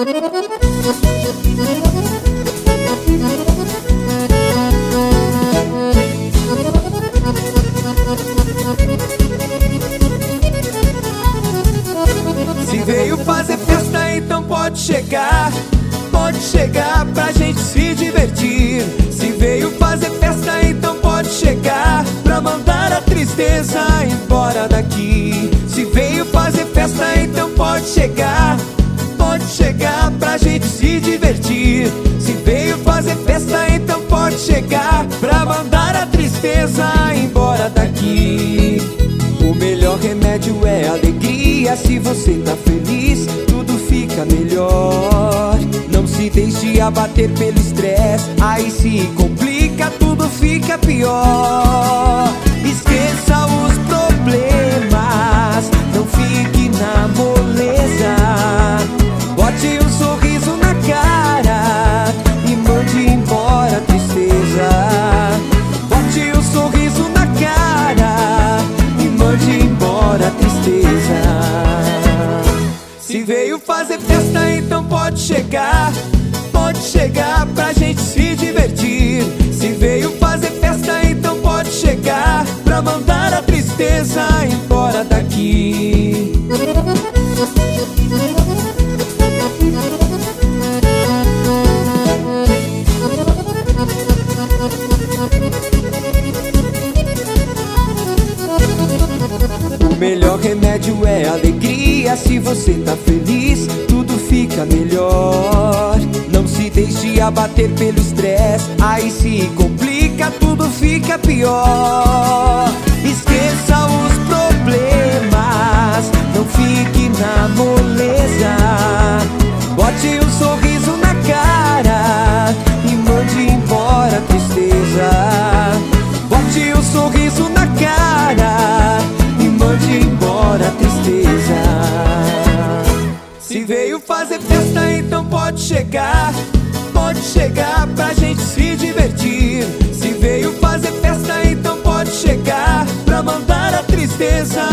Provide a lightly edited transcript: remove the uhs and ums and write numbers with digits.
Se veio fazer festa, então pode chegar pra gente se divertir. Se veio fazer festa, então pode chegar pra mandar a tristeza embora daqui. Se veio fazer festa, então pode chegar pra gente se divertir. Se veio fazer festa, então pode chegar pra mandar a tristeza embora daqui. O melhor remédio é a alegria. Se você tá feliz, tudo fica melhor. Não se deixe abater pelo estresse, aí se complica, tudo fica pior. Esqueça os problemas, não fique na moleza. Bote um sorriso na cara e mande embora a tristeza. Bote um sorriso na cara e mande embora a tristeza. Se veio fazer festa, então pode chegar pra gente se divertir. Se veio fazer festa, então pode chegar pra mandar a tristeza embora daqui. O melhor remédio é a alegria. Se você tá feliz, tudo fica melhor. Não se deixe abater pelo estresse, aí se complica, tudo fica pior. Esqueça os problemas, não fique na moleza. Bote um sorriso na cara e mande embora a tristeza. Bote um sorriso na cara e mande embora a tristeza. Se veio fazer festa, então pode chegar pra gente se divertir. Se veio fazer festa, então pode chegar pra mandar a tristeza